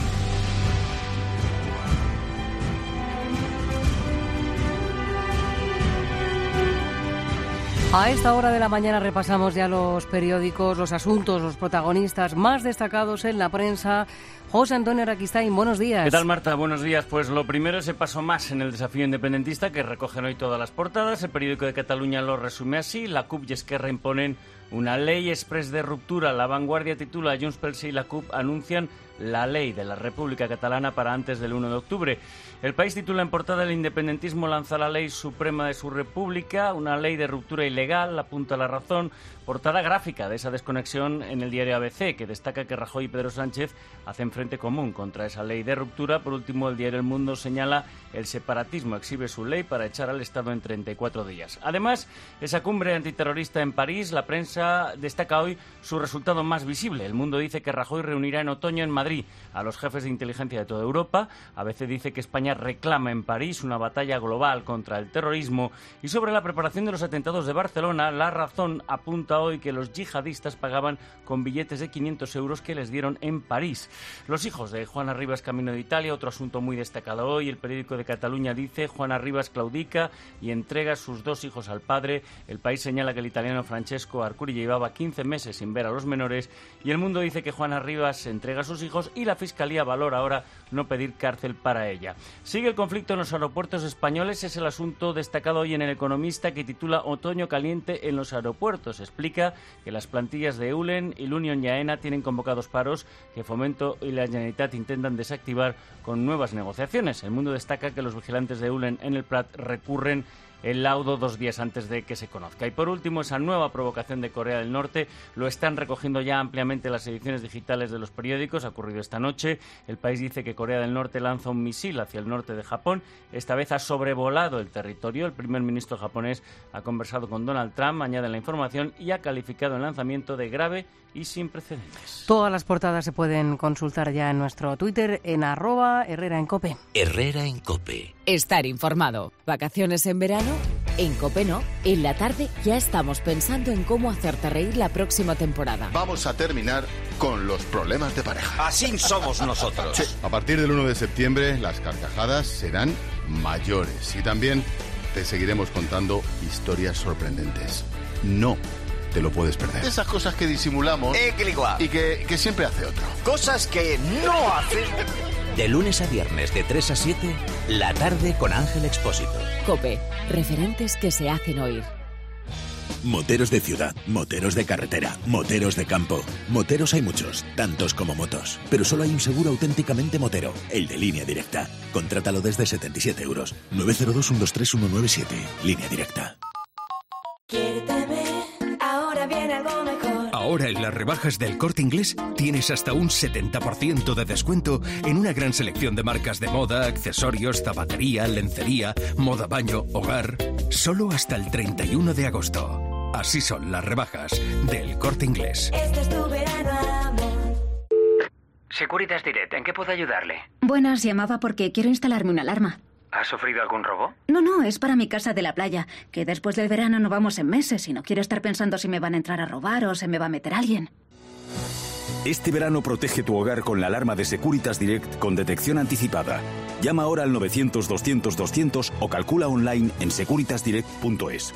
A esta hora de la mañana repasamos ya los periódicos, los asuntos, los protagonistas más destacados en la prensa. José Antonio Araquistáin, buenos días. ¿Qué tal, Marta? Buenos días. Pues lo primero, ese paso más en el desafío independentista que recogen hoy todas las portadas. El periódico de Cataluña lo resume así: la CUP y Esquerra imponen una ley express de ruptura. La Vanguardia titula: Junts pel Sí y la CUP anuncian la ley de la República Catalana para antes del 1 de octubre. El País titula en portada: el independentismo lanza la ley suprema de su república, una ley de ruptura ilegal, apunta La Razón. Portada gráfica de esa desconexión en el diario ABC, que destaca que Rajoy y Pedro Sánchez hacen frente común contra esa ley de ruptura. Por último, el diario El Mundo señala: el separatismo exhibe su ley para echar al Estado en 34 días. Además, esa cumbre antiterrorista en París, la prensa destaca hoy su resultado más visible. El Mundo dice que Rajoy reunirá en otoño en Madrid a los jefes de inteligencia de toda Europa. ABC dice que España reclama en París una batalla global contra el terrorismo. Y sobre la preparación de los atentados de Barcelona, La Razón apunta hoy que los yihadistas pagaban con billetes de 500 euros que les dieron en París. Los hijos de Juana Rivas camino de Italia, otro asunto muy destacado hoy. El periódico de Cataluña dice: Juana Rivas claudica y entrega sus 2 hijos al padre. El País señala que el italiano Francesco Arcuri llevaba 15 meses sin ver a los menores. Y El Mundo dice que Juana Rivas entrega a sus hijos y la Fiscalía valora ahora no pedir cárcel para ella. Sigue el conflicto en los aeropuertos españoles. Es el asunto destacado hoy en El Economista, que titula: Otoño caliente en los aeropuertos. Explica que las plantillas de Eulen y L'Unión y AENA tienen convocados paros que Fomento y la Generalitat intentan desactivar con nuevas negociaciones. El Mundo destaca que los vigilantes de Eulen en el Prat recurren el laudo 2 días antes de que se conozca. Y por último, esa nueva provocación de Corea del Norte lo están recogiendo ya ampliamente las ediciones digitales de los periódicos. Ha ocurrido esta noche. El País dice que Corea del Norte lanza un misil hacia el norte de Japón. Esta vez ha sobrevolado el territorio. El primer ministro japonés ha conversado con Donald Trump, añade la información, y ha calificado el lanzamiento de grave y sin precedentes. Todas las portadas se pueden consultar ya en nuestro Twitter, en @HerreraEnCope. Herrera en Cope. Estar informado. ¿Vacaciones en verano? En Cope no. En la tarde ya estamos pensando en cómo hacerte reír la próxima temporada. Vamos a terminar con los problemas de pareja. Así somos nosotros. Sí. A partir del 1 de septiembre las carcajadas serán mayores y también te seguiremos contando historias sorprendentes. No te lo puedes perder. Esas cosas que disimulamos y que siempre hace otro. Cosas que no hacen. De lunes a viernes de 3 a 7, la tarde con Ángel Expósito. Cope, referentes que se hacen oír. Moteros de ciudad, moteros de carretera, moteros de campo. Moteros hay muchos, tantos como motos. Pero solo hay un seguro auténticamente motero, el de Línea Directa. Contrátalo desde 77 euros. 902-123-197. Línea Directa. Ahora viene algo mejor. Ahora en las rebajas del Corte Inglés tienes hasta un 70% de descuento en una gran selección de marcas de moda, accesorios, zapatería, lencería, moda baño, hogar. Solo hasta el 31 de agosto. Así son las rebajas del Corte Inglés. Este es tu verano, amor. Securitas Direct, ¿en qué puedo ayudarle? Buenas, llamaba porque quiero instalarme una alarma. ¿Ha sufrido algún robo? No, es para mi casa de la playa, que después del verano no vamos en meses y no quiero estar pensando si me van a entrar a robar o se me va a meter alguien. Este verano protege tu hogar con la alarma de Securitas Direct con detección anticipada. Llama ahora al 900-200-200 o calcula online en securitasdirect.es.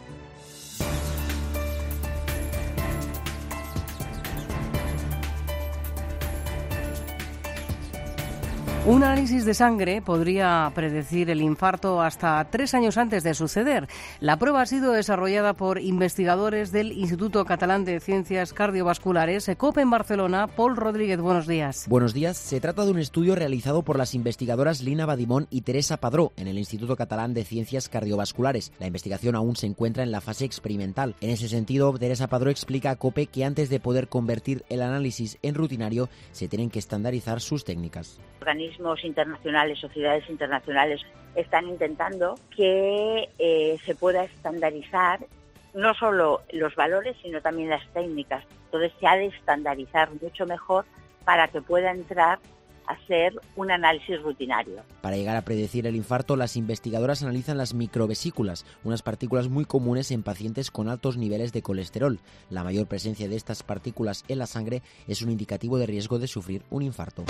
Un análisis de sangre podría predecir el infarto hasta 3 años antes de suceder. La prueba ha sido desarrollada por investigadores del Instituto Catalán de Ciencias Cardiovasculares, ECOPE en Barcelona. Paul Rodríguez, buenos días. Buenos días. Se trata de un estudio realizado por las investigadoras Lina Badimón y Teresa Padró en el Instituto Catalán de Ciencias Cardiovasculares. La investigación aún se encuentra en la fase experimental. En ese sentido, Teresa Padró explica a COPE que antes de poder convertir el análisis en rutinario, se tienen que estandarizar sus técnicas. Organismos internacionales, sociedades internacionales están intentando que se pueda estandarizar no solo los valores, sino también las técnicas. Entonces se ha de estandarizar mucho mejor para que pueda entrar a ser un análisis rutinario. Para llegar a predecir el infarto, las investigadoras analizan las microvesículas, unas partículas muy comunes en pacientes con altos niveles de colesterol. La mayor presencia de estas partículas en la sangre es un indicativo de riesgo de sufrir un infarto.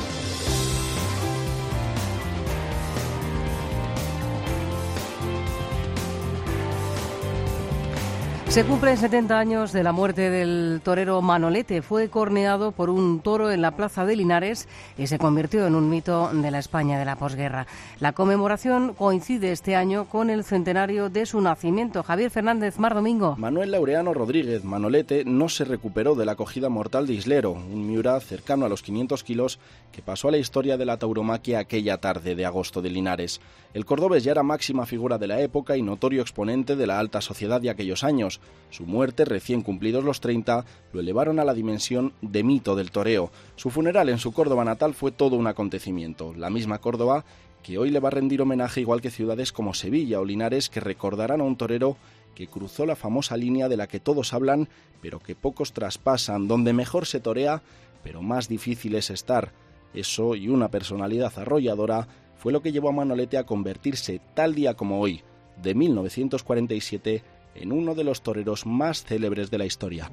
Se cumplen 70 años de la muerte del torero Manolete. Fue corneado por un toro en la plaza de Linares y se convirtió en un mito de la España de la posguerra. La conmemoración coincide este año con el centenario de su nacimiento. Javier Fernández, Mar Domingo. Manuel Laureano Rodríguez Manolete no se recuperó de la acogida mortal de Islero, un Miura cercano a los 500 kilos que pasó a la historia de la tauromaquia aquella tarde de agosto de Linares. El cordobés ya era máxima figura de la época y notorio exponente de la alta sociedad de aquellos años. Su muerte, recién cumplidos los 30, lo elevaron a la dimensión de mito del toreo. Su funeral en su Córdoba natal fue todo un acontecimiento. La misma Córdoba que hoy le va a rendir homenaje, igual que ciudades como Sevilla o Linares, que recordarán a un torero que cruzó la famosa línea de la que todos hablan, pero que pocos traspasan, donde mejor se torea, pero más difícil es estar. Eso y una personalidad arrolladora fue lo que llevó a Manolete a convertirse, tal día como hoy, de 1947, en uno de los toreros más célebres de la historia.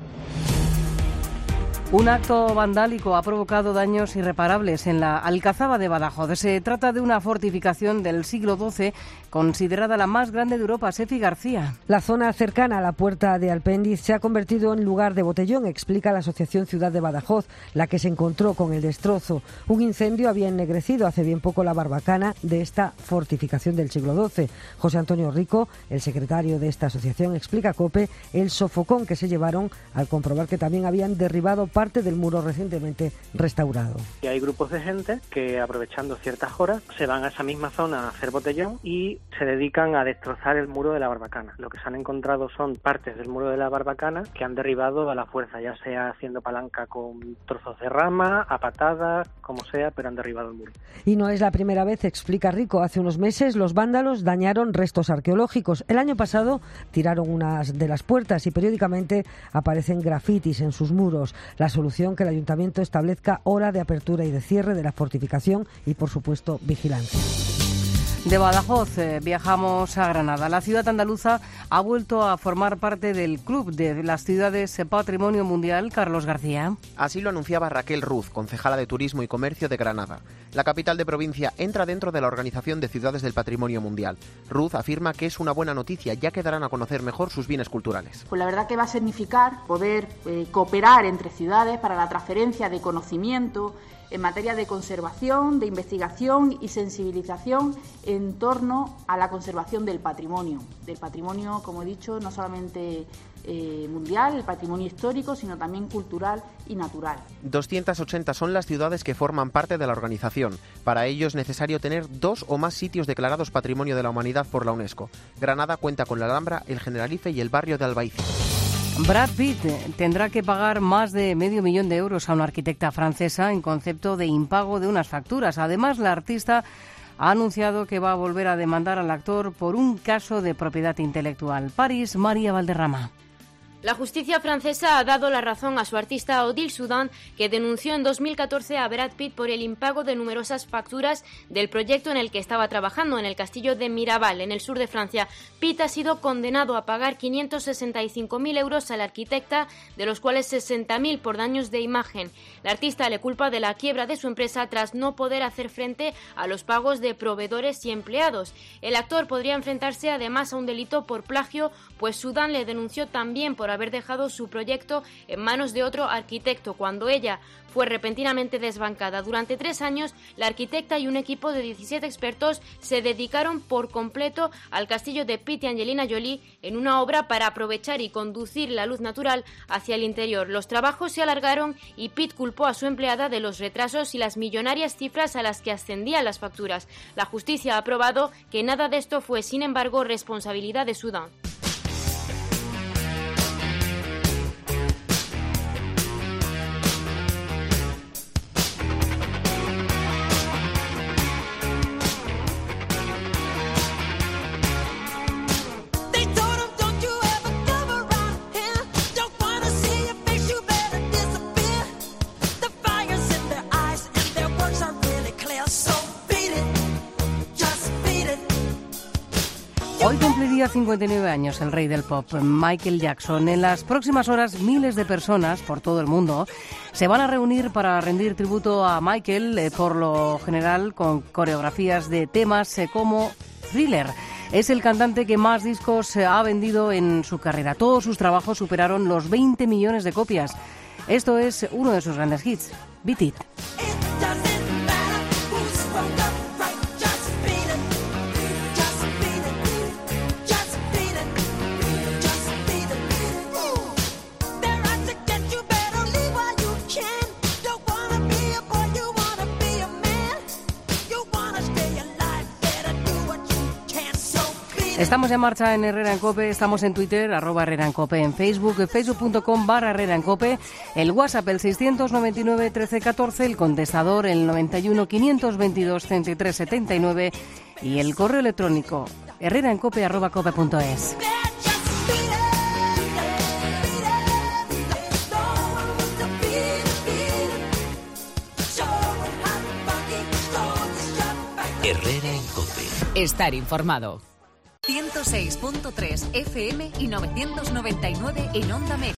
Un acto vandálico ha provocado daños irreparables en la Alcazaba de Badajoz. Se trata de una fortificación del siglo XII, considerada la más grande de Europa. Sefi García. La zona cercana a la Puerta de Alpéndiz se ha convertido en lugar de botellón, explica la Asociación Ciudad de Badajoz, la que se encontró con el destrozo. Un incendio había ennegrecido hace bien poco la barbacana de esta fortificación del siglo XII. José Antonio Rico, el secretario de esta asociación, explica a COPE el sofocón que se llevaron al comprobar que también habían derribado parte del muro recientemente restaurado. Y hay grupos de gente que, aprovechando ciertas horas, se van a esa misma zona a hacer botellón y se dedican a destrozar el muro de la barbacana. Lo que se han encontrado son partes del muro de la barbacana que han derribado a la fuerza, ya sea haciendo palanca con trozos de rama, a patadas, como sea, pero han derribado el muro. Y no es la primera vez, explica Rico. Hace unos meses los vándalos dañaron restos arqueológicos. El año pasado tiraron unas de las puertas y periódicamente aparecen grafitis en sus muros. La solución, que el ayuntamiento establezca hora de apertura y de cierre de la fortificación y, por supuesto, vigilancia. De Badajoz viajamos a Granada. La ciudad andaluza ha vuelto a formar parte del Club de las Ciudades Patrimonio Mundial. Carlos García. Así lo anunciaba Raquel Ruz, concejala de Turismo y Comercio de Granada. La capital de provincia entra dentro de la Organización de Ciudades del Patrimonio Mundial. Ruz afirma que es una buena noticia, ya que darán a conocer mejor sus bienes culturales. Pues la verdad que va a significar poder cooperar entre ciudades para la transferencia de conocimiento en materia de conservación, de investigación y sensibilización en torno a la conservación del patrimonio, como he dicho, no solamente mundial, el patrimonio histórico, sino también cultural y natural. 280 son las ciudades que forman parte de la organización. Para ello es necesario tener 2 o más sitios declarados Patrimonio de la Humanidad por la UNESCO. Granada cuenta con la Alhambra, el Generalife y el barrio de Albaicín. Brad Pitt tendrá que pagar más de $500,000 a una arquitecta francesa en concepto de impago de unas facturas. Además, la artista ha anunciado que va a volver a demandar al actor por un caso de propiedad intelectual. París, María Valderrama. La justicia francesa ha dado la razón a su artista Odile Soudan, que denunció en 2014 a Brad Pitt por el impago de numerosas facturas del proyecto en el que estaba trabajando, en el castillo de Miraval, en el sur de Francia. Pitt ha sido condenado a pagar 565.000 euros a la arquitecta, de los cuales 60.000 por daños de imagen. La artista le culpa de la quiebra de su empresa tras no poder hacer frente a los pagos de proveedores y empleados. El actor podría enfrentarse además a un delito por plagio, pues Soudan le denunció también por haber dejado su proyecto en manos de otro arquitecto cuando ella fue repentinamente desbancada. Durante 3 años, la arquitecta y un equipo de 17 expertos se dedicaron por completo al castillo de Pitt y Angelina Jolie en una obra para aprovechar y conducir la luz natural hacia el interior. Los trabajos se alargaron y Pitt culpó a su empleada de los retrasos y las millonarias cifras a las que ascendían las facturas. La justicia ha aprobado que nada de esto fue, sin embargo, responsabilidad de Soudan. Hoy cumpliría 59 años el rey del pop, Michael Jackson. En las próximas horas, miles de personas por todo el mundo se van a reunir para rendir tributo a Michael, por lo general con coreografías de temas como Thriller. Es el cantante que más discos ha vendido en su carrera. Todos sus trabajos superaron los 20 millones de copias. Esto es uno de sus grandes hits, Beat It. Estamos en marcha en Herrera en COPE, estamos en Twitter, @Herrera en COPE, en Facebook, facebook.com/Herrera en COPE, el WhatsApp el 699 1314, el contestador el 91 522 3379 y el correo electrónico herreraencope@cope.es. Herrera en COPE. Estar informado. 106.3 FM y 999 en Onda Media.